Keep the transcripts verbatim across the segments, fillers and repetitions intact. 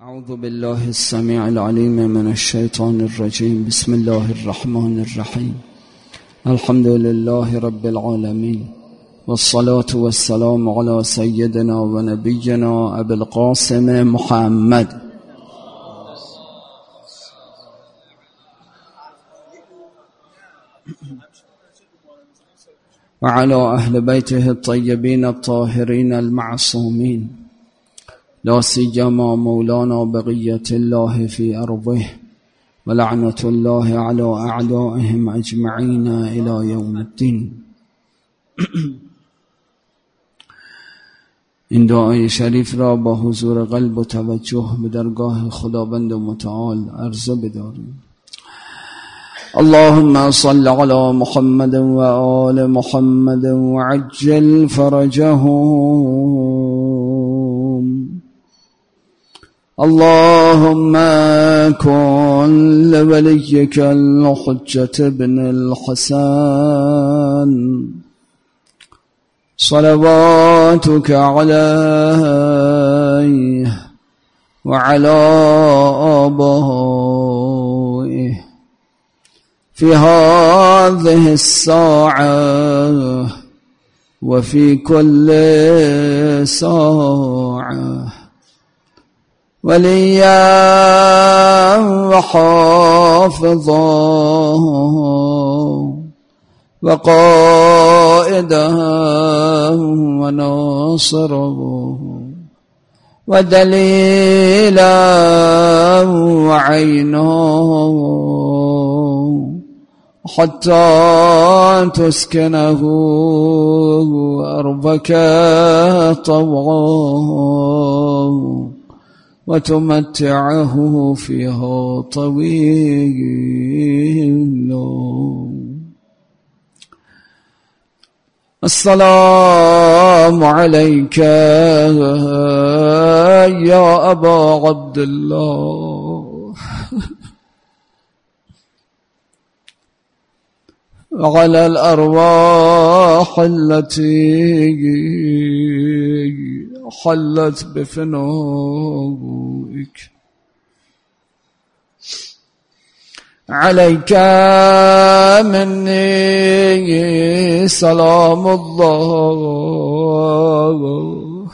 اعوذ بالله السميع العليم من الشيطان الرجيم. بسم الله الرحمن الرحيم. الحمد لله رب العالمين، والصلاة والسلام على سيدنا ونبينا أبي القاسم محمد وعلى أهل بيته الطيبين الطاهرين المعصومين، لا سيما مولانا بقية الله في أرضه، ولعنة الله على أعدائهم أجمعين إلى يوم الدين. این دعای شریف را با حضور قلب و توجه به درگاه خداوند متعال عرضه بداریم. اللهم صل على محمد و آل محمد وعجل فرجهم. اللهم كن لوليك الحجة بن الحسن صلواتك عليه وعلى آبائه في هذه الساعة وفي كل ساعة، وليا وحافظا وقائدا وناصرا ودليلا وعينا، حتى تسكنه أرضك طوعا وتمتعه فيها طويلا. السلام عليك يا أبا عبد الله وعلى الأرواح التي حلت بفنائك. عليك مني سلام الله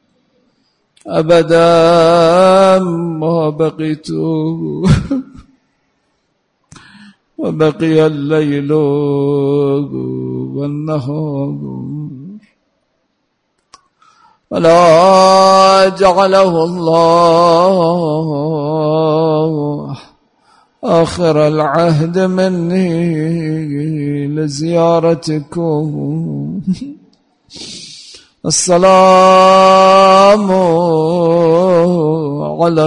أبدا ما بقيت وبقي الليل والنهار، ولا جعله الله آخر العهد مني لزيارتكم. السلام على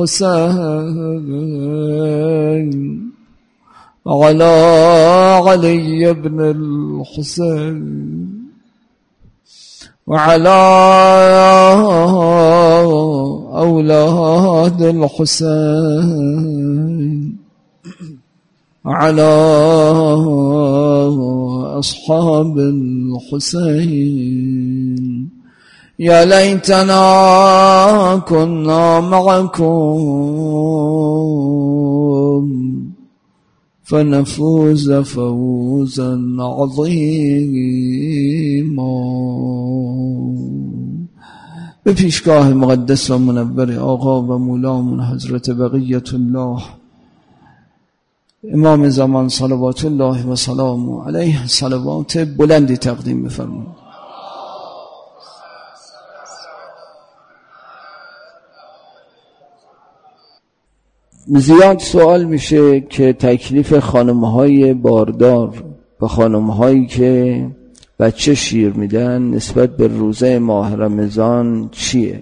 الحسين وعلى علي بن الحسين وعلى أولاد الحسين وعلى أصحاب الحسين. يا ليتنا كنا معكم فنفوز فوزا عظيما. به پیشگاه مقدس و منور آقا و مولامون حضرت بقیت الله امام زمان صلوات الله و سلام علیه صلوات بلندی تقدیم بفرمایید. زیاد سوال میشه که تکلیف خانم‌های باردار و خانم‌هایی که بچه شیر میدن نسبت به روزه ماه رمضان چیه؟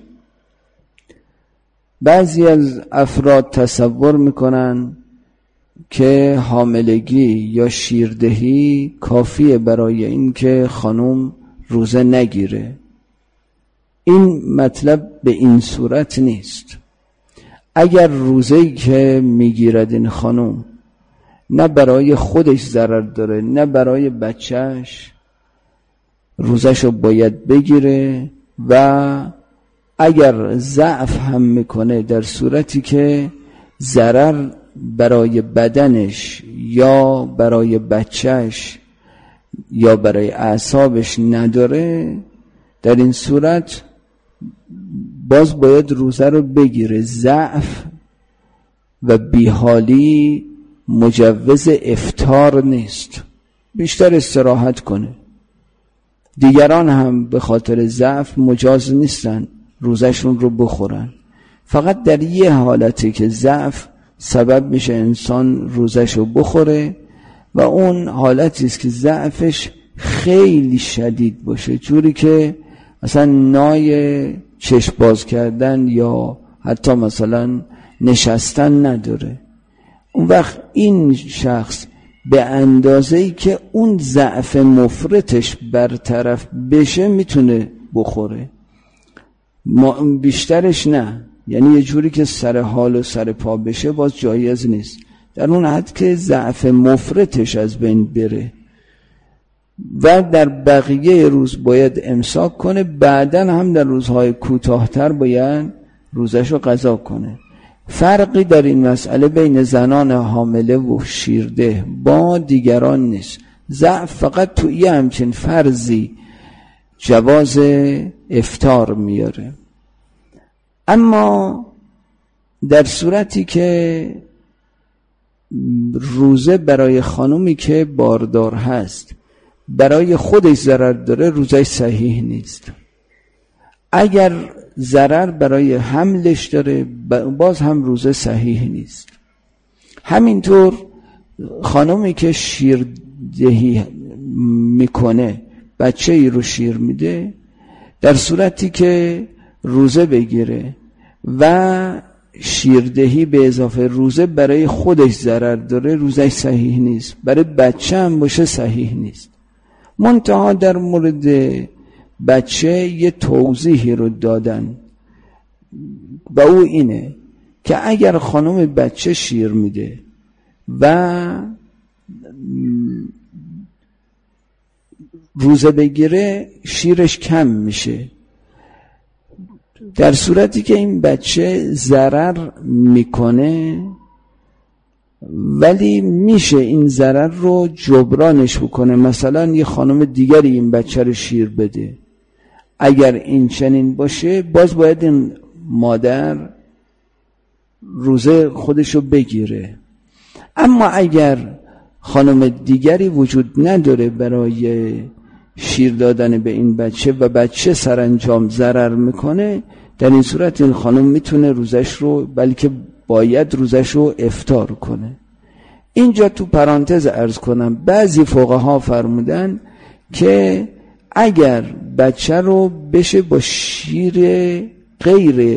بعضی از افراد تصور میکنن که حاملگی یا شیردهی کافیه برای اینکه خانم روزه نگیره. این مطلب به این صورت نیست. اگر روزه‌ای که میگیرد این خانم نه برای خودش ضرر داره نه برای بچهش، روزه‌شو باید بگیره و اگر ضعف هم میکنه در صورتی که ضرر برای بدنش یا برای بچهش یا برای اعصابش نداره، در این صورت باز باید روزه رو بگیره. ضعف و بیحالی مجوز افطار نیست، بیشتر استراحت کنه. دیگران هم به خاطر ضعف مجاز نیستن روزشون رو بخورن، فقط در یه حالتی که ضعف سبب میشه انسان روزش رو بخوره و اون حالتی است که ضعفش خیلی شدید باشه، جوری که مثلا نای چشم باز کردن یا حتی مثلا نشستن نداره. اون وقت این شخص به اندازه‌ای که اون ضعف مفرطش برطرف بشه میتونه بخوره، بیشترش نه. یعنی یه جوری که سر حال و سر پا بشه باز جایز نیست، در اون حد که ضعف مفرطش از بین بره. و در بقیه روز باید امساک کنه، بعدن هم در روزهای کوتاه‌تر باید روزش رو قضا کنه. فرقی در این مسئله بین زنان حامله و شیرده با دیگران نیست. ضعف فقط تو یه همچین فرضی جواز افطار میاره. اما در صورتی که روزه برای خانومی که باردار هست برای خودش ضرر داره، روزه صحیح نیست. اگر ضرر برای حملش داره باز هم روزه صحیح نیست. همینطور خانومی که شیردهی میکنه، بچه ای رو شیر میده، در صورتی که روزه بگیره و شیردهی به اضافه روزه برای خودش ضرر داره، روزه صحیح نیست. برای بچه هم باشه صحیح نیست. منتها در مورد بچه یه توضیحی رو دادن و او اینه که اگر خانم بچه شیر میده و روزه بگیره شیرش کم میشه، در صورتی که این بچه ضرر میکنه ولی میشه این ضرر رو جبرانش بکنه. مثلا یه خانم دیگری این بچه رو شیر بده، اگر این چنین باشه باز باید این مادر روزه خودشو بگیره. اما اگر خانم دیگری وجود نداره برای شیر دادن به این بچه و بچه سرانجام ضرر میکنه، در این صورت این خانم میتونه روزش رو، بلکه باید روزش رو افطار کنه. اینجا تو پرانتز عرض کنم بعضی فقها فرمودن که اگر بچه رو بشه با شیر غیر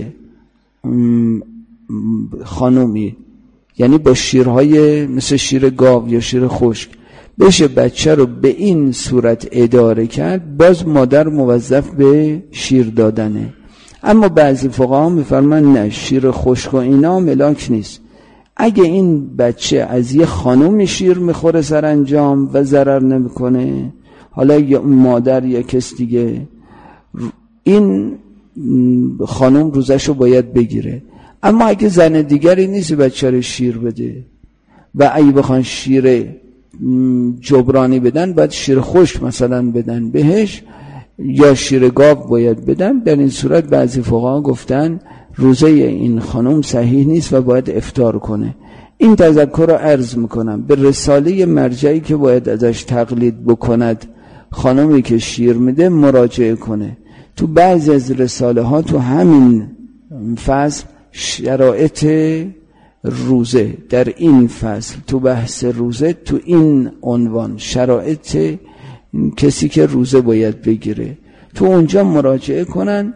خانومی، یعنی با شیرهای مثل شیر گاو یا شیر خشک، بشه بچه رو به این صورت اداره کرد، باز مادر موظف به شیر دادنه. اما بعضی فقها میفرمان نه، شیر خشک و اینا ملاک نیست. اگه این بچه از یه خانوم شیر میخوره سرانجام و ضرر نمیکنه، حالا یا مادر یا کس دیگه، این خانوم روزشو باید بگیره. اما اگه زن دیگری نیست بچه رو شیر بده و اگه بخوان شیر جبرانی بدن، باید شیر خشک مثلا بدن بهش یا شیر گاو باید بدن، در این صورت بعضی فقها گفتن روزه این خانم صحیح نیست و باید افطار کنه. این تذکر رو عرض میکنم به رساله مرجعی که باید ازش تقلید بکند خانمی که شیر میده مراجعه کنه. تو بعضی از رساله ها تو همین فصل شرایط روزه، در این فصل تو بحث روزه تو این عنوان شرایط کسی که روزه باید بگیره، تو اونجا مراجعه کنن.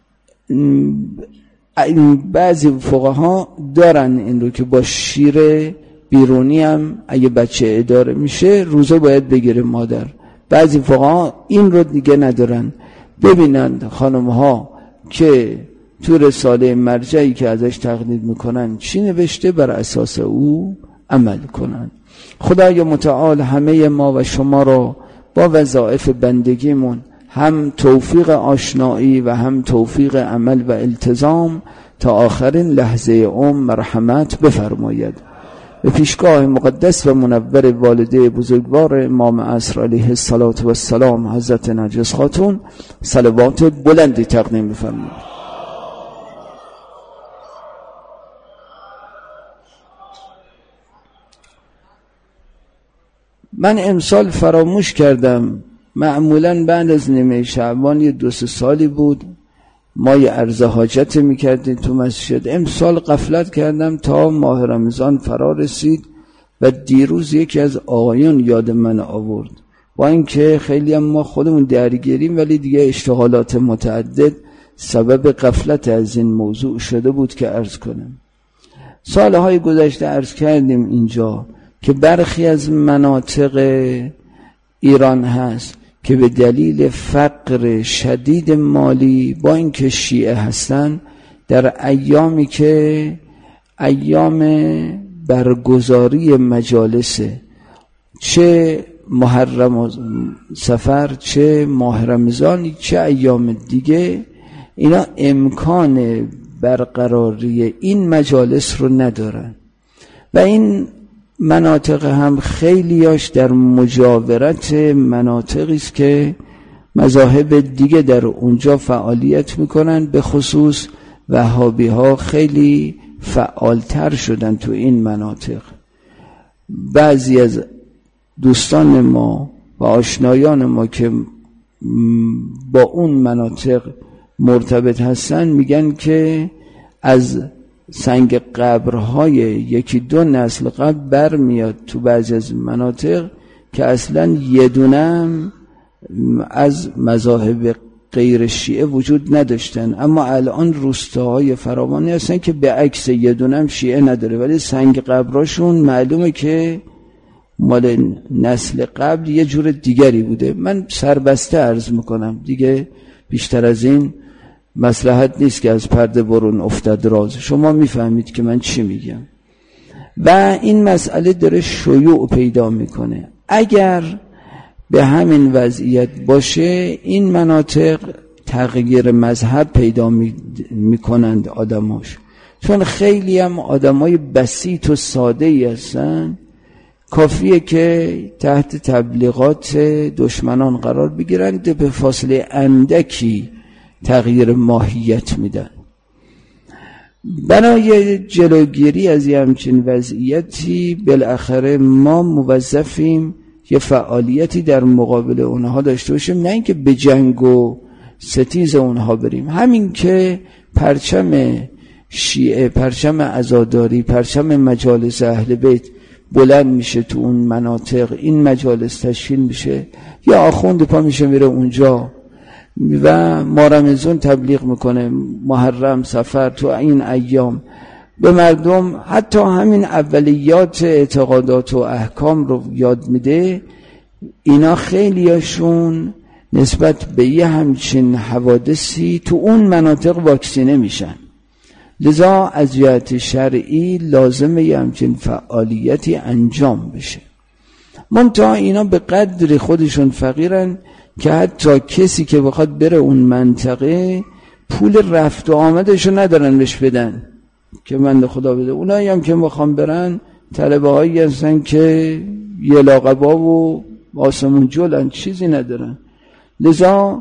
بعضی فقها دارن این رو که با شیر بیرونی هم اگه بچه اداره میشه روزه باید بگیره مادر. بعضی فقها این رو دیگه ندارن. ببینند خانم ها که تو رساله مرجعی که ازش تقلید میکنن چی نوشته، بر اساس او عمل کنن. خدای متعال همه ما و شما را با وظایف بندگیمون هم توفیق آشنایی و هم توفیق عمل و التزام تا آخرین لحظه عمر مرحمت بفرماید. به پیشگاه مقدس و منور والده بزرگوار امام عصر علیه الصلاة و السلام حضرت نرگس خاتون صلوات بلندی تقدیم بفرمایید. من امسال فراموش کردم، معمولاً بعد از نیمه شعبان یه دو سه سالی بود ما یه عرض حاجت میکردیم تو مسجد. امسال غفلت کردم تا ماه رمضان فرا رسید و دیروز یکی از آقایون یاد من آورد، با اینکه خیلی هم ما خودمون درگیریم ولی دیگه اشتغالات متعدد سبب غفلت از این موضوع شده بود که عرض کنم. سالهای گذشته عرض کردیم اینجا که برخی از مناطق ایران هست که به دلیل فقر شدید مالی با اینکه شیعه هستن، در ایامی که ایام برگزاری مجالسه، چه محرم و سفر چه ماه رمضان چه ایام دیگه، اینا امکان برقراری این مجالس رو ندارن و این مناطق هم خیلیاش در مجاورت مناطقی است که مذاهب دیگه در اونجا فعالیت میکنن، به خصوص وهابی ها خیلی فعالتر شدن تو این مناطق. بعضی از دوستان ما و آشنایان ما که با اون مناطق مرتبط هستن میگن که از سنگ قبرهای یکی دو نسل قبل بر میاد تو بعضی از مناطق که اصلا یه دونم از مذاهب غیر شیعه وجود نداشتن، اما الان روستاهای فراوانی هستن که به عکس یه دونم شیعه نداره ولی سنگ قبراشون معلومه که مال نسل قبل یه جور دیگری بوده. من سربسته عرض میکنم دیگه، بیشتر از این مصلحت نیست که از پرده برون افتاد راز، شما میفهمید که من چی میگم. و این مسئله داره شیوع پیدا میکنه. اگر به همین وضعیت باشه این مناطق تغییر مذهب پیدا میکنند آدماش، چون خیلی هم آدمای بسیط و ساده ای هستن، کافیه که تحت تبلیغات دشمنان قرار بگیرند، به فاصله اندکی تغییر ماهیت میدن. برای جلوگیری از همچین وضعیتی بالاخره ما موظفیم یه فعالیتی در مقابل اونها داشته باشیم، نه اینکه به جنگ و ستیز اونها بریم. همین که پرچم شیعه، پرچم عزاداری، پرچم مجالس اهل بیت بلند میشه تو اون مناطق، این مجالس تشکیل میشه، یا آخوند پا میشه میره اونجا و ماه رمضان تبلیغ میکنه، محرم سفر تو این ایام به مردم حتی همین اولیات اعتقادات و احکام رو یاد میده. اینا خیلیاشون نسبت به یه همچین حوادثی تو اون مناطق واکسینه میشن، لذا از جهت شرعی لازمه یه همچین فعالیتی انجام بشه. منتها اینا به قدر خودشون فقیرن که حتی کسی که بخواد بره اون منطقه پول رفت و آمدشو ندارن بهش بدن که من خدا بده. اونایی هم که میخوان برن طلبه هایی هستن که یه لاقبا و آسمون جلن، چیزی ندارن، لذا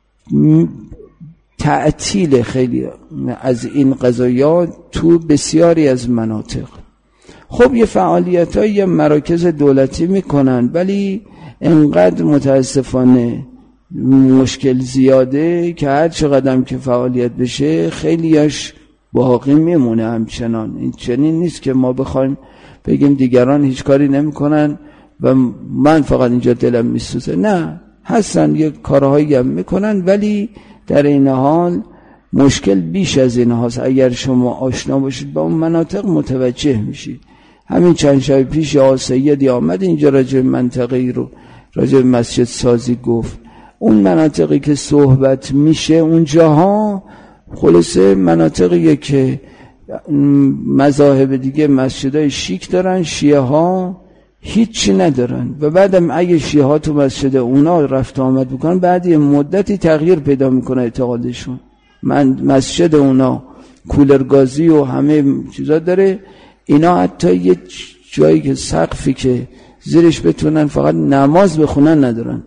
تعطیل خیلی از این قضايا تو بسیاری از مناطق. خب یه فعالیت های یه مراکز دولتی میکنن ولی انقدر متاسفانه مشکل زیاده که هر چقدر که فعالیت بشه خیلیش باقی میمونه همچنان. این چنین نیست که ما بخوایم بگیم دیگران هیچ کاری نمیکنن و من فقط اینجا دلم میسوزه، نه، هستن یه کارهایی هم میکنن ولی در این حال مشکل بیش از این هاست. اگر شما آشنا باشید با اون مناطق متوجه میشید. همین چند شب پیش آقا سیدی آمد اینجا راجع منطقه‌ای رو راجع مسجد سازی گفت. اون مناطقی که صحبت میشه اونجاها خلاصه مناطقیه که مذاهب دیگه مسجدای شیک دارن، شیعه ها هیچی ندارن و بعدم اگه شیعه تو مسجد اونا رفت آمد بکنن بعد یه مدتی تغییر پیدا میکنه اعتقادشون. من مسجد اونا کولرگازی و همه چیزا داره، اینا حتی یه جایی که سقفی که زیرش بتونن فقط نماز بخونن ندارن.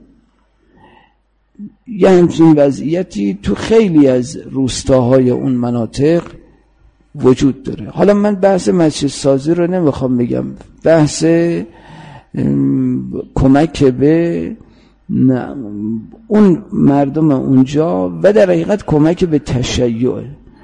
یه همچین وضعیتی تو خیلی از روستاهای اون مناطق وجود داره. حالا من بحث مسجد سازی رو نمیخوام بگم، بحث کمک به اون مردم اونجا و در حقیقت کمک به تشیع.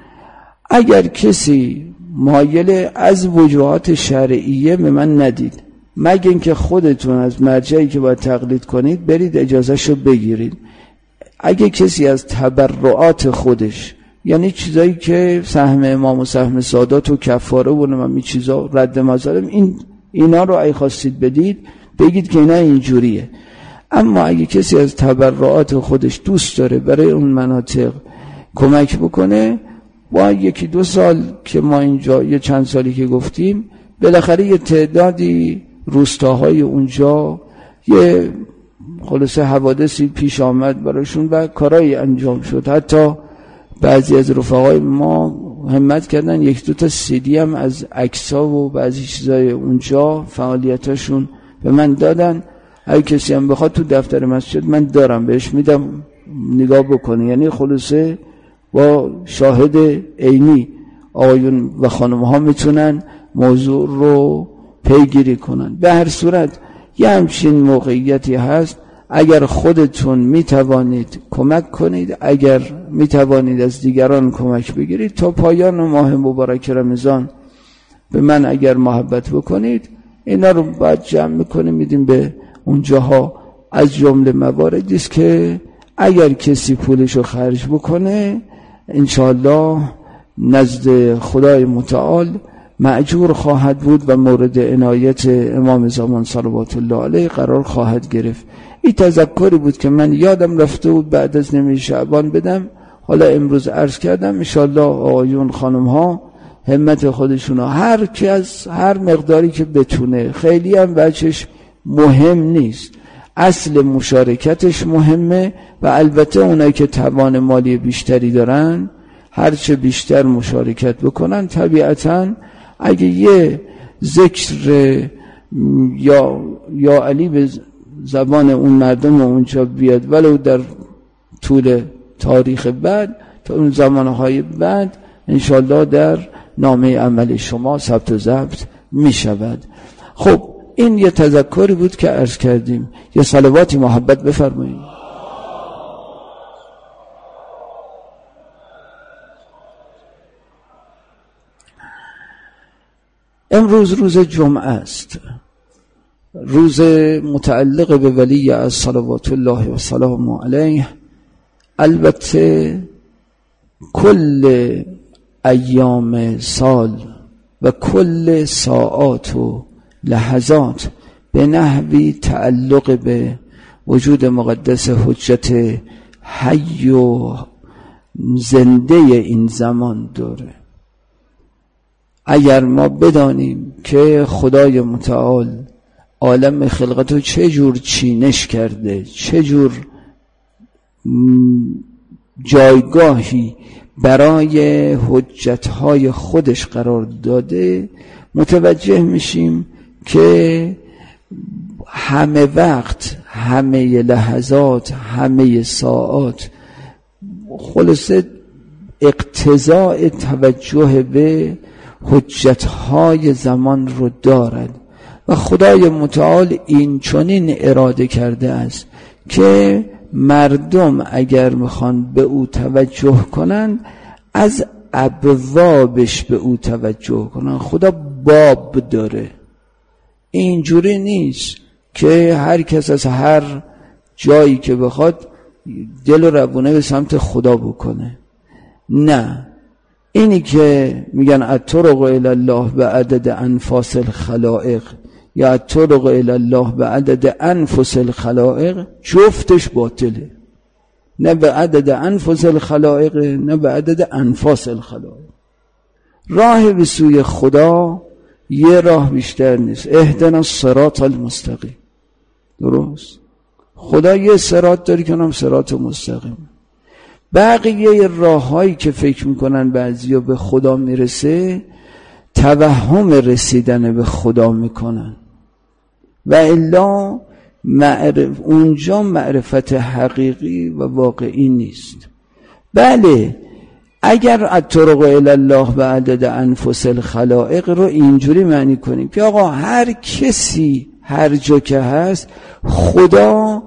اگر کسی مایل از وجوهات شرعیه به من ندید، مگه اینکه خودتون از مرجعی که باید تقلید کنید برید اجازهشو بگیرید. اگه کسی از تبرعات خودش، یعنی چیزایی که سهم امام و سهم سادات و کفاره و نمیدونم چیزا رد مظالم، این اینا رو اگه خواستید بدید بگید که اینا اینجوریه. اما اگه کسی از تبرعات خودش دوست داره برای اون مناطق کمک بکنه، با یکی دو سال که ما اینجا یه چند سالی که گفتیم بالاخره یه تعدادی روستاهای اونجا یه خلاصه حوادثی پیش آمد براشون و کارایی انجام شد. حتی بعضی از رفقای ما همت کردن یک دو تا سیدی هم از عکس‌ها و بعضی چیزای اونجا فعالیتاشون به من دادن. هر کسی هم بخواد تو دفتر مسجد من دارم بهش میدم نگاه بکنه، یعنی خلاصه با شاهد عینی آقایون و خانم ها میتونن موضوع رو پیگیری کنن. به هر صورت یه همچین موقعیتی هست، اگر خودتون میتوانید کمک کنید، اگر میتوانید از دیگران کمک بگیرید تا پایان ماه مبارک رمضان به من اگر محبت بکنید اینا رو باید جمع میکنیم میدیم به اونجاها. از جمله مواردی است که اگر کسی پولشو خرج بکنه انشاءالله نزد خدای متعال مأجور خواهد بود و مورد عنایت امام زمان صلوات الله علیه قرار خواهد گرفت. این تذکری بود که من یادم رفته بود بعد از نیمه شعبان بدم، حالا امروز عرض کردم. انشاءالله آقایون خانم ها همت خودشون ها هر کی از هر مقداری که بتونه، خیلی هم بچش مهم نیست، اصل مشارکتش مهمه و البته اونایی که توان مالی بیشتری دارن هرچه بیشتر مشارکت بکنن. طبیعتاً اگه یه ذکر یا یا علی به زبان اون مردم اونجا بیاد ولو در طول تاریخ بعد تا اون زمانهای بعد انشالله در نامه عمل شما ثبت و ضبط می شود. خب این یه تذکری بود که عرض کردیم. یه صلواتی محبت بفرمایید. امروز روز جمعه است، روز متعلق به ولی از صلوات الله و سلام علیه. البته کل ایام سال و کل ساعات و لحظات به نحوی تعلق به وجود مقدس حجت حی و زنده این زمان داره. اگر ما بدانیم که خدای متعال عالم خلقت رو چه جور چینش کرده، چه جور جایگاهی برای حجتهای خودش قرار داده، متوجه میشیم که همه وقت، همه لحظات، همه ساعات خلاصه اقتضاء توجه به حجتهای زمان رو دارد و خدای متعال این چنین اراده کرده است که مردم اگر میخوان به او توجه کنن از ابوابش به او توجه کنن. خدا باب داره، اینجوری نیست که هر کس از هر جایی که بخواد دل و روونه به سمت خدا بکنه. نه، اینی که میگن الطرق الی الله به عدد انفاس الخلائق یا الطرق الی الله به عدد انفس الخلائق، جفتش باطله. نه به عدد انفس الخلائق نه به عدد انفاس الخلائق. راه به سوی خدا یه راه بیشتر نیست. اهدنا الصراط المستقیم. درست؟ خدا یه صراط داری که اونم صراط مستقیم. بقیه راههایی که فکر میکنن بعضیا به خدا میرسه توهم رسیدن به خدا میکنن و الا معرف اونجا معرفت حقیقی و واقعی نیست. بله اگر الطرق الی الله به عدد انفس الخلائق رو اینجوری معنی کنیم که آقا هر کسی هر جا که هست خدا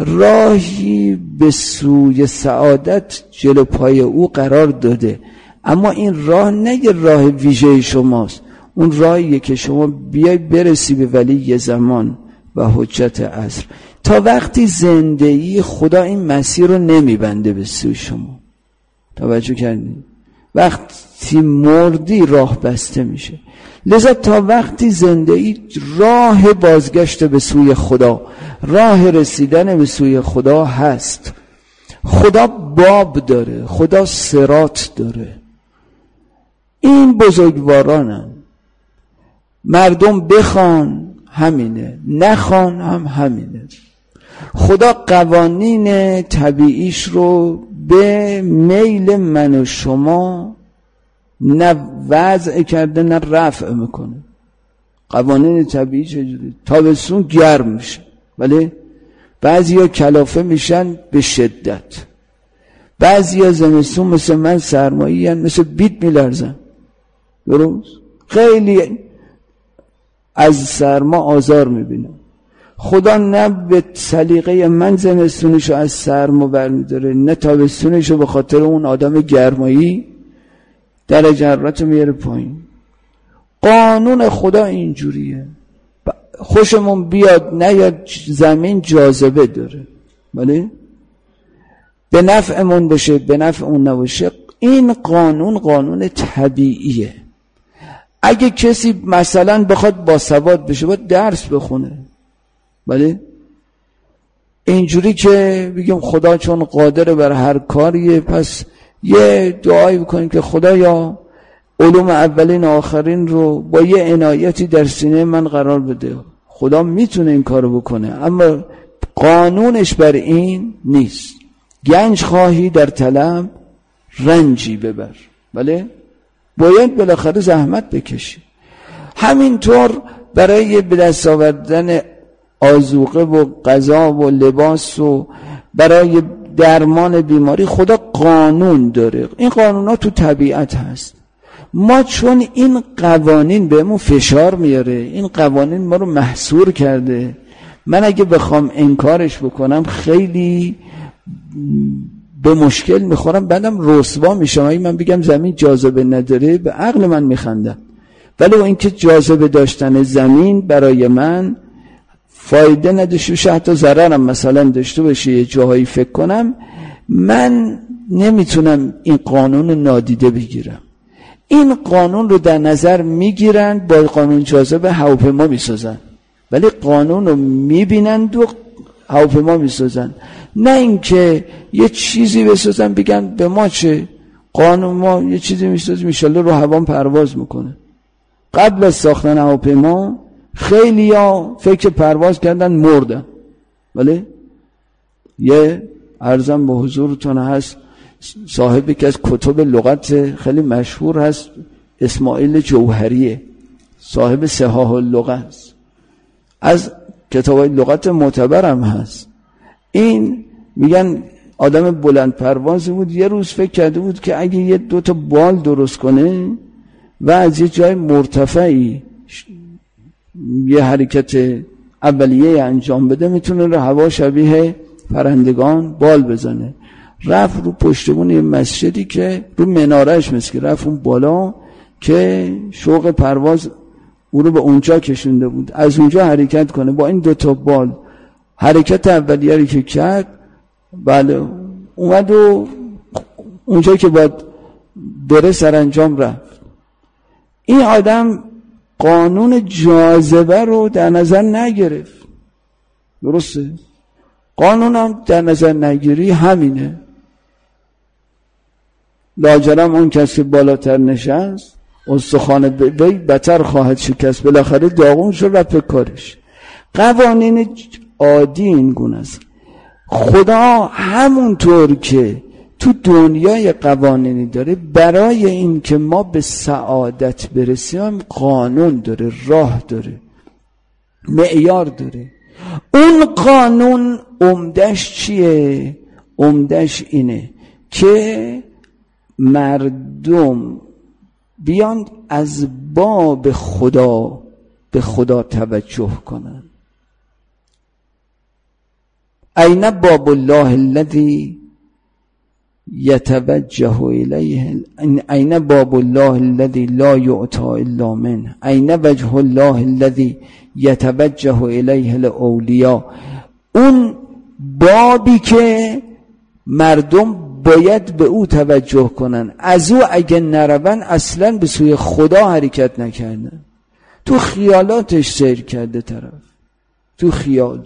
راهی به سوی سعادت جلو پای او قرار داده، اما این راه نه یه راه ویژه شماست، اون راهیه که شما بیای برسی به ولی زمان و حجت عصر. تا وقتی زندگی خدا این مسیر رو نمیبنده به سوی شما. توجه کردین؟ وقتی مردی راه بسته میشه. لذا تا وقتی زندگی راه بازگشت به سوی خدا، راه رسیدن به سوی خدا هست. خدا باب داره، خدا صراط داره. این بزرگوارانم. مردم بخوان همینه، نخوان هم همینه. خدا قوانین طبیعیش رو به میل من و شما نه وضع کرده نه رفع میکنه. قوانین طبیعی چجوری؟ تابستون گرم میشه، ولی بعضیا کلافه میشن به شدت، بعضیا زمستون مثل من سرمایی هن، مثل بیت میلرزن. درست؟ خیلی از سرما آزار میبینم. خدا نه به سلیقه من زمستونشو از سرما برمیداره، نه تابستونشو به خاطر اون آدم گرمایی درجه حرارت میاره پایین. قانون خدا اینجوریه. خوشمون بیاد نیاد زمین جاذبه داره، ولی به نفعمون باشه به نفع اون نباشه. این قانون قانون طبیعیه. اگه کسی مثلا بخواد باسواد بشه باید درس بخونه، ولی اینجوری که بگیم خدا چون قادر بر هر کاریه پس یه دعایی بکنیم که خدایا علوم اولین آخرین رو با یه عنایتی در سینه من قرار بده. خدا میتونه این کارو بکنه، اما قانونش بر این نیست. گنج خواهی در طلب رنجی ببر، ولی باید بالاخره زحمت بکشی. همینطور برای به دست آوردن آذوقه و غذا و لباس و برای درمان بیماری خدا قانون داره. این قانون ها تو طبیعت هست. ما چون این قوانین بهمون فشار میاره، این قوانین ما رو محصور کرده. من اگه بخوام انکارش بکنم خیلی به مشکل میخورم، بعدم رسوا میشم. اگه من بگم زمین جاذبه نداره به عقل من میخندن، ولی و اینکه جاذبه داشتن زمین برای من فایده نداشته باشه، حتی ضررم مثلا داشته باشه، یه جاهایی فکر کنم، من نمیتونم این قانون نادیده بگیرم. این قانون رو در نظر میگیرن، با قانون جاذبه هواپیما میسازن، ولی قانون رو میبینند و هواپیما میسازن. نه اینکه یه چیزی بسازن بگن به ما چه، قانون ما یه چیزی میسازیم انشالله رو هوا پرواز میکنه. قبل از ساختن هواپیما خیلی ها فکر پرواز کردن مردن، ولی یه عرضم به حضورتون هست صاحبی که از کتب لغت خیلی مشهور هست، اسماعیل جوهریه، صاحب صحاح اللغه است، از کتابای لغت معتبرم هست. این میگن آدم بلند پروازی بود، یه روز فکر کرده بود که اگه یه دوتا بال درست کنه و از یه جای مرتفعی یه حرکت اولیه انجام بده میتونه رو هوا شبیه پرندگان بال بزنه. رفت رو پشتمون یه مسجدی که رو منارهش مسکی، رفت اون بالا که شوق پرواز او رو به اونجا کشونده بود، از اونجا حرکت کنه با این دوتا بال. حرکت اولیه رو که کرد، بله اومد و اونجا که باید بره سرانجام رفت. این آدم قانون جاذبه رو در نظر نگرفت. درسته؟ قانون هم در نظر نگیری همینه. لاجرم اون کسی که بالاتر نشست استخوان وی بتر خواهد شکست. بالاخره داغون شد رفت به کارش. قوانین عادی این گونه است. خدا همونطور که تو دنیای قوانینی داره، برای این که ما به سعادت برسیم قانون داره، راه داره، معیار داره. اون قانون عمدش چیه؟ عمدش اینه که مردم بیان از باب خدا به خدا توجه کنن. این باب الله الذی یتوجه الیه، این باب الله الذی لا یعطى الا منه، این وجه الله الذی یتوجه الیه الاولیاء. اون بابی که مردم باید به او توجه کنن، از او اگه نرون اصلا به سوی خدا حرکت نکردن، تو خیالاتش سیر کرده طرف، تو خیال.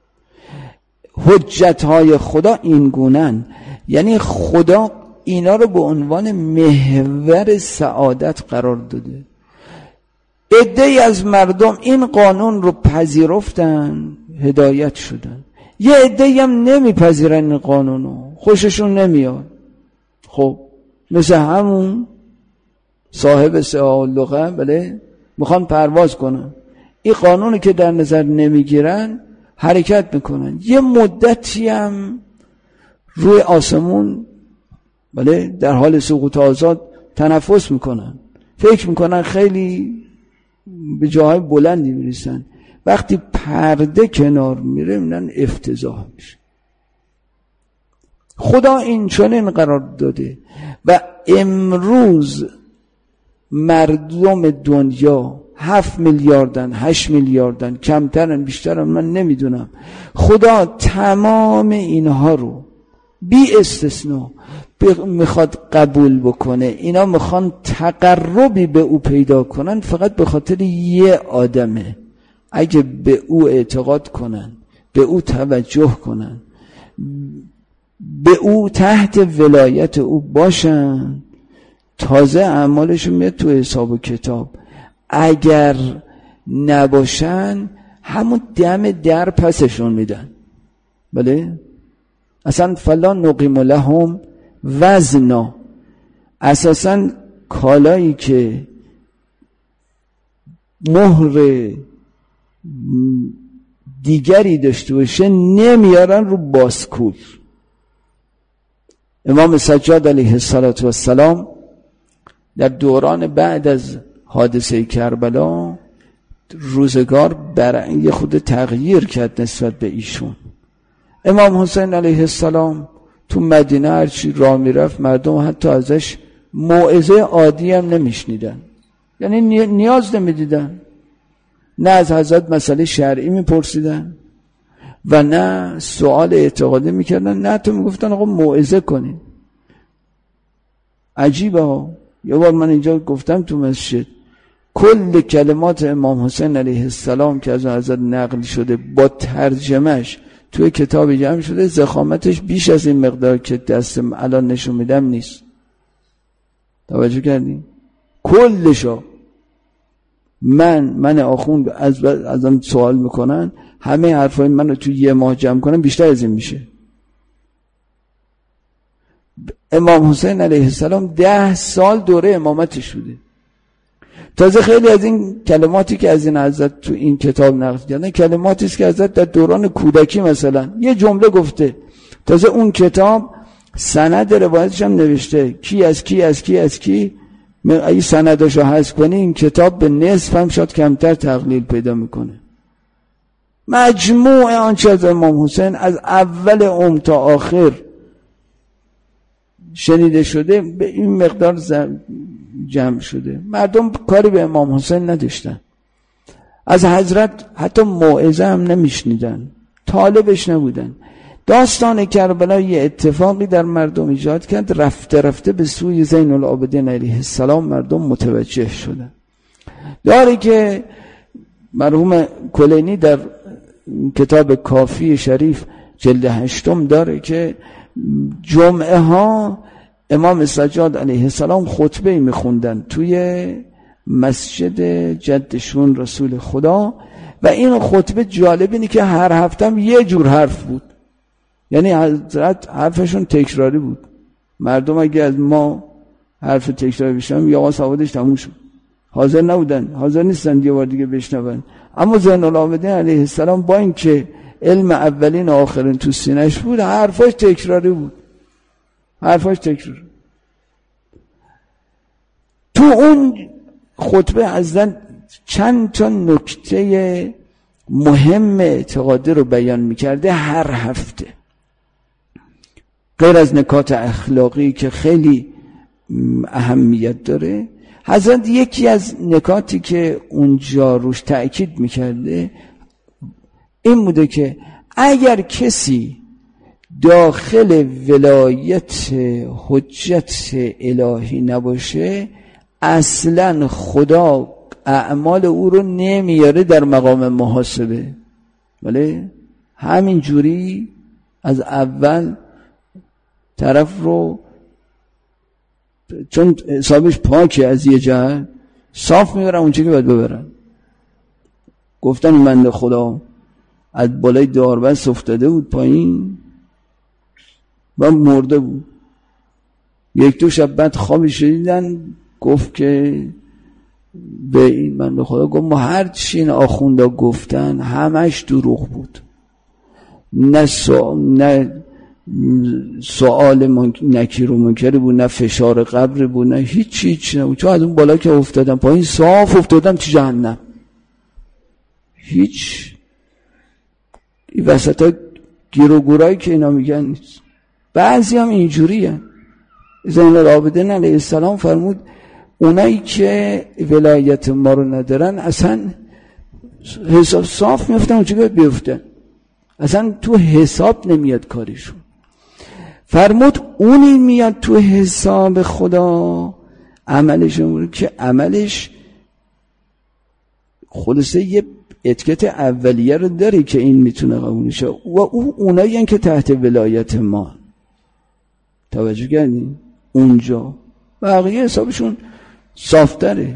حجت های خدا این گونن، یعنی خدا اینا رو به عنوان محور سعادت قرار داده. عده‌ای از مردم این قانون رو پذیرفتن، هدایت شدن. یه عده‌ای هم نمیپذیرن این قانون رو، خوششون نمیاد. خب مثل همون صاحب سعال لغه، بله، میخوان پرواز کنن، این قانونی که در نظر نمیگیرن حرکت میکنن. یه مدتی هم روی آسمون، بله، در حال سقوط آزاد تنفس میکنن، فکر میکنن خیلی به جاهای بلندی میرسن. وقتی پرده کنار میره میبینن افتضاح میشه. خدا این چنین قرار داده و امروز مردم دنیا هفت میلیاردن، هشت میلیاردن، کمترن بیشترن من نمیدونم. خدا تمام اینها رو بی استثناء میخواد قبول بکنه. اینا میخوان تقربی به او پیدا کنن فقط به خاطر یه آدمه. اگه به او اعتقاد کنن، به او توجه کنن، به او تحت ولایت او باشن، تازه اعمالشون میاد تو حساب و کتاب. اگر نباشن همون دم در پسشون میدن. بله؟ اصلا فلا نقیم لهم وزنا. اساسا کالایی که مهر دیگری داشته باشه نمیارن رو باسکول. امام سجاد علیه السلام در دوران بعد از حادثه کربلا روزگار برای یه خود تغییر کرد نسبت به ایشون. امام حسین علیه السلام تو مدینه هرچی راه میرفت مردم حتی ازش موعظه عادی هم نمیشنیدن، یعنی نیاز نمیدیدن. نه از حضرت مسئله شرعی میپرسیدن و نه سوال اعتقادی میکردن، نه تو میگفتن آقا موعظه کنین. عجیبه ها. یه بار من اینجا گفتم تو مسجد، کل کلمات امام حسین علیه السلام که از حضرت نقل شده با ترجمهش توی کتاب جمع شده، ضخامتش بیش از این مقدار که دستم الان نشون میدم نیست. توجه کردین؟ کلشو. من من آخوند از ازم سوال میکنن، همه حرفای من رو توی یه ماه جمع کنم بیشتر از این میشه. امام حسین علیه السلام ده سال دوره امامتش بوده. تازه خیلی از این کلماتی که از این حضرت تو این کتاب نقل کردن کلماتی است که حضرت در دوران کودکی مثلا یه جمله گفته. تازه اون کتاب سند روایتش هم نوشته، کی از کی از کی از کی. اگه سنداشو حذف کنی این کتاب به نصف هم شاید کمتر تقلیل پیدا میکنه. مجموع آنچه از امام حسین از اول عمر تا آخر شنیده شده به این مقدار جمع شده. مردم کاری به امام حسین نداشتن، از حضرت حتی موعظه هم نمیشنیدن، طالبش نبودن. داستان کربلا یه اتفاقی در مردم ایجاد کرد، رفته رفته به سوی زین العابدین علیه السلام مردم متوجه شدن. داری که مرحوم کلینی در کتاب کافی شریف جلد هشتم داره که جمعه ها امام سجاد علیه السلام خطبه میخوندن توی مسجد جدشون رسول خدا. و این خطبه جالب اینه که هر هفته هم یه جور حرف بود، یعنی حضرت حرفشون تکراری بود. مردم اگه از ما حرف تکراری بشنن یا سوادش تموم شد، حاضر نبودن، حاضر نیستن یه بار دیگه بشنون. اما زین العابدین علیه السلام با این که علم اولین و آخرین تو سینه‌اش بود، حرفاش تکراری بود، حرفاش تکراری. تو اون خطبه حضرت چند تا نکته مهم اعتقادی رو بیان میکرده هر هفته، غیر از نکات اخلاقی که خیلی اهمیت داره. حضرت یکی از نکاتی که اونجا روش تأکید میکرده این بوده که اگر کسی داخل ولایت حجت الهی نباشه، اصلا خدا اعمال او رو نمیاره در مقام محاسبه. ولی همین جوری از اول طرف رو، چون حسابش پاکه از یه جهت، صاف میبرن اونچه که باید ببرن. گفتن این بنده خدا از بالای داربست افتاده بود پایین و مرده بود. یک دو شب بعد خوابش شدیدن، گفت که به این بنده خدا، گفت ما هر چی این آخوندا گفتن همش دروغ بود، نه سو... نه سوال من... نکیر و منکری بود، نه فشار قبر بود، نه هیچ هیچ نبود. چون از اون بالا که افتادم پایین صاف افتادم تو جهنم. هیچ این وسط ها گیر و گورایی که اینا میگن نیست. بعضی هم اینجوری هست. زین العابدین علیه السلام فرمود اونایی که ولایت ما رو ندارن اصلا حساب صاف میفتن اونچه که بیفتن، اصلا تو حساب نمیاد کارشون. فرمود اونی میاد تو حساب خدا عملشون که عملش خلاصه یه اتکت اولیه رو داره که این میتونه قبول شه، و او اونایی هن که تحت ولایت ما. توجه کردین؟ اونجا بقیه حسابشون صافتره.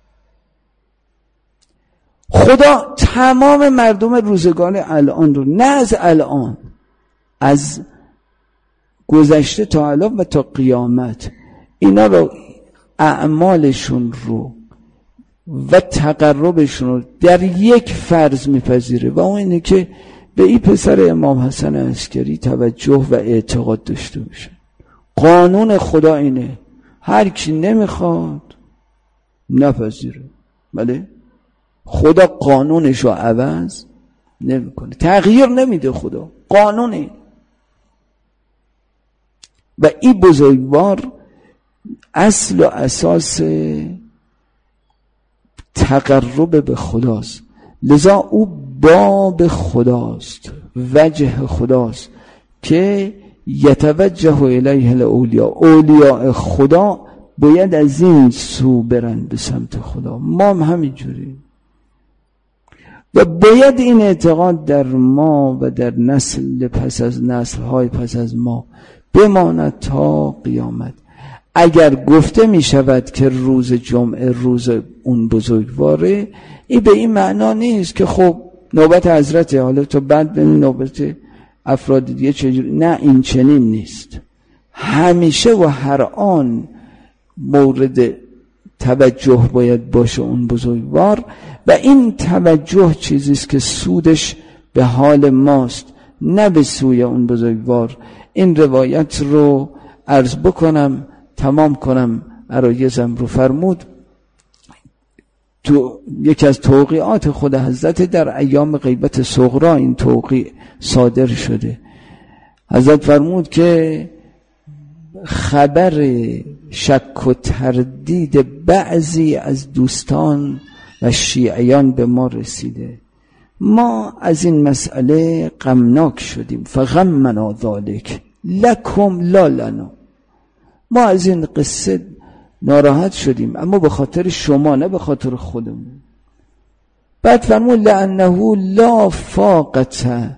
خدا تمام مردم روزگار الان رو، نه از الان، از گذشته تا الان و تا قیامت، اینا رو اعمالشون رو و تقربشون رو در یک فرض میپذیره و اون اینه که به این پسر امام حسن عسکری توجه و اعتقاد داشته باشه. قانون خدا اینه، هر کی نمیخواد نپذیره. بله، خدا قانونش رو عوض نمیکنه، تغییر نمیده خدا، قانونه. و این بزرگوار اصل و اساس تقرب به خداست. لذا او باب خداست، وجه خداست که یتوجه الیه الاولیاء. اولیاء خدا باید از این سو برن به سمت خدا. ما هم همینجوری و باید این اعتقاد در ما و در نسل پس از نسل های پس از ما بماند تا قیامت. اگر گفته می شود که روز جمعه روز اون بزرگواره، این به این معنا نیست که خب نوبت حضرته، حالا تو بعد به نوبت افراد دیگه چجوری. نه، این چنین نیست. همیشه و هر آن مورد توجه باید باشه اون بزرگوار، و این توجه چیزیست که سودش به حال ماست، نه به سوی اون بزرگوار. این روایت رو عرض بکنم، تمام کنم عرایزم رو. فرمود تو یکی از توقیعات خود حضرت در ایام غیبت صغری این توقیع صادر شده. حضرت فرمود که خبر شک و تردید بعضی از دوستان و شیعیان به ما رسیده، ما از این مسئله غمناک شدیم. فغمنا ذالک لکم لا لنا. ما از این قصه ناراحت شدیم، اما به خاطر شما، نه به خاطر خودمون. بعد فرمود لانه لا فاقت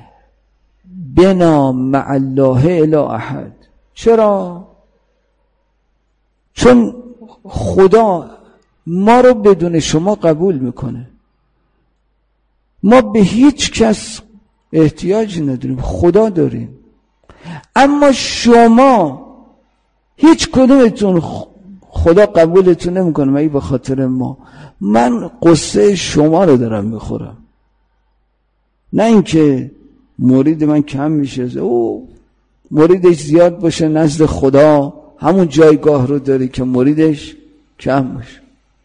بنا مع الله الی احد. چرا؟ چون خدا ما رو بدون شما قبول میکنه. ما به هیچ کس احتیاجی نداریم، خدا داریم. اما شما هیچ کدومتون خدا قبولتون نمیکنه مگه به خاطر ما. من قصه شما رو دارم میخورم، نه اینکه مرید من کم میشه. او مریدش زیاد باشه نزد خدا همون جایگاه رو داری که مریدش کم باشه.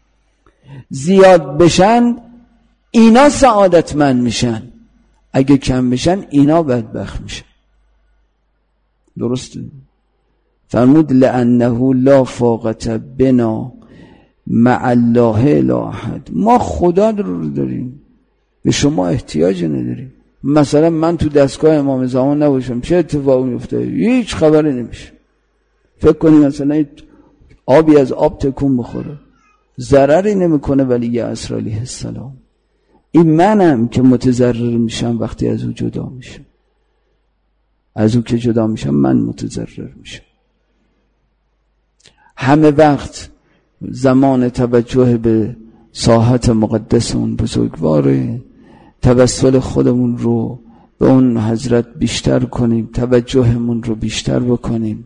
زیاد بشن اینا سعادتمند میشن، اگه کم بشن اینا بدبخت میشن. درسته؟ فرمود لأنه لا فاقت بنا مع الله لا احد. ما خدا رو داریم، به شما احتیاج نداریم. مثلا من تو دستگاه امام زمان نباشم چه اتفاقی میفته؟ هیچ خبری نمیشه. فکر کنی مثلا آبی از آب تکون بخوره ضرری نمیکنه ولی عصر علیه السلام. این منم که متضرر میشم وقتی از او جدا میشم. از او که جدا میشم من متضرر میشم. همه وقت زمان توجه به ساحت مقدس اون بزرگواره، توسل خودمون رو به اون حضرت بیشتر کنیم، توجهمون رو بیشتر بکنیم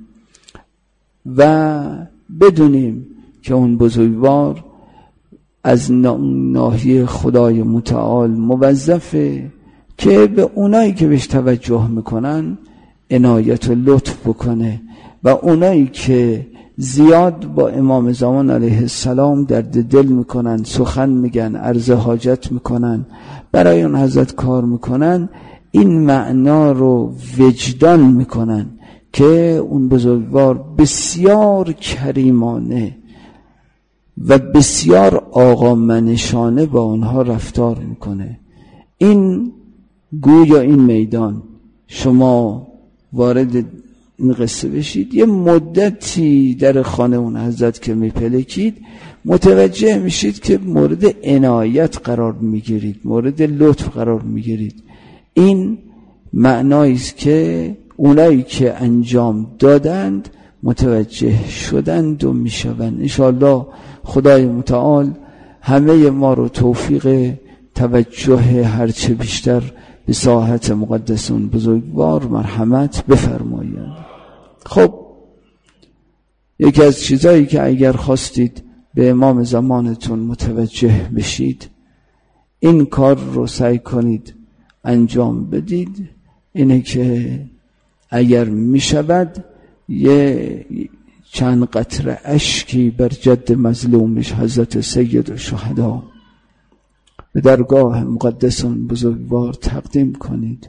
و بدونیم که اون بزرگوار از ناحیه خدای متعال موظفه که به اونایی که بهش توجه میکنن عنایت و لطف بکنه و اونایی که زیاد با امام زمان علیه السلام درد دل میکنن، سخن میگن، عرض حاجت میکنن، برای اون حضرت کار میکنن، این معنا رو وجدان میکنن که اون بزرگوار بسیار کریمانه و بسیار آقامنشانه با اونها رفتار میکنه. این گویا این میدان شما وارد این قصه بشید، یه مدتی در خانه اون حضرت که میپلکید متوجه میشید که مورد عنایت قرار میگیرید، مورد لطف قرار میگیرید. این معنایی است که اونایی که انجام دادند متوجه شدند و میشوند. انشاءالله خدای متعال همه ما رو توفیق توجه هرچه بیشتر به ساحت مقدسون بزرگوار مرحمت بفرمایند. خب یکی از چیزایی که اگر خواستید به امام زمانتون متوجه بشید این کار رو سعی کنید انجام بدید، اینه که اگر می شود یه چند قطره اشکی بر جد مظلومش حضرت سید الشهدا به درگاه مقدسون بزرگوار تقدیم کنید.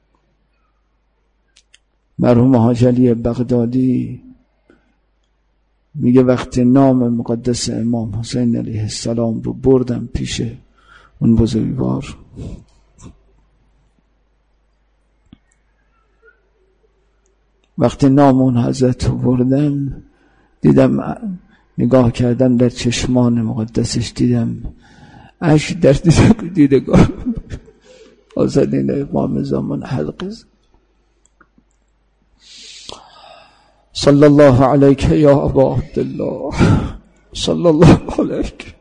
مرحوم حاج علی بغدادی میگه وقتی نام مقدس امام حسین علیه السلام رو بردم پیش اون بزرگوار، وقتی نام اون حضرت رو بردم دیدم، نگاه کردم در چشمان مقدسش دیدم اشک در دیدگاه آزادین امام زمان حلقه. صلی الله علیک یا ابا عبدالله، صلی الله علیک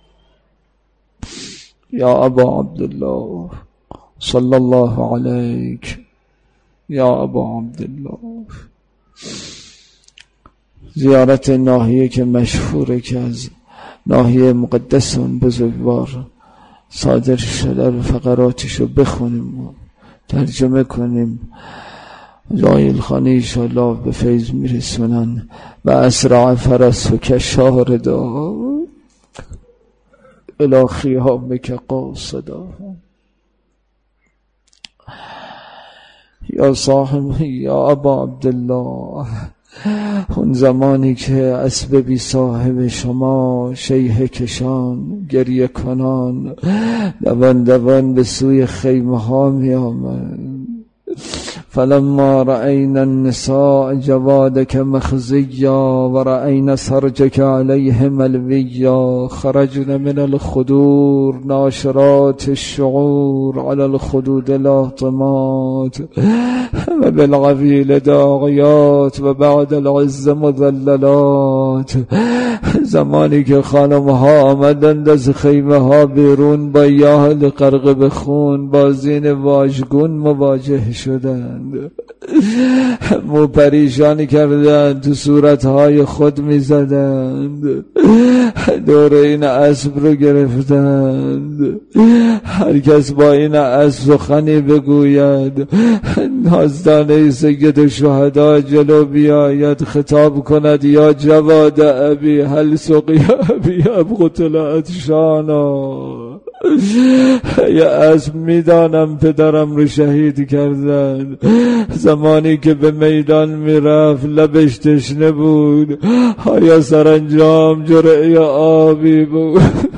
یا ابا عبدالله، صلی الله علیک یا ابا عبدالله. زیارت ناحیه که مشهوره که از ناحیه مقدسون بزرگوار صادر شده رو فقراتشو بخونیم و ترجمه کنیم. زایل خانه ایشالله به فیض میرسونن و اسرع فرس و کشار دا الاخی ها مک قاصدا. یا صاحب یا ابا عبدالله، اون زمانی که اسب بی صاحب شما شیه کشان گریه کنان دوان دوان به سوی خیمه ها می آمد. فلما رأينا النساء جوادك مخزيا ورأينا سرجك عليه ملويا خرجنا من الخدور ناشرات الشعور على الخدود لاطمات وبالغفيل داغيات وبعد العز مذللات موت. زمانی که خانم ها آمدند از خیمه ها بیرون با یال غرق به خون با زین واژگون مواجه شدند، مو پریشانی کردند، تو صورتهای خود می زدند، دور این اسب رو گرفتند. هر کس با این اسب سخنی بگوید، نازدانه سید شهدا جلو بیاید خطاب کند یا جواد ابی هل سقی ابی اب قتل عطشانا. یا اسب میدانم پدرم رو شهید کردن. زمانی که به میدان میرفت لبش تشنه بود، آیا سرانجام جرعه آبی بود؟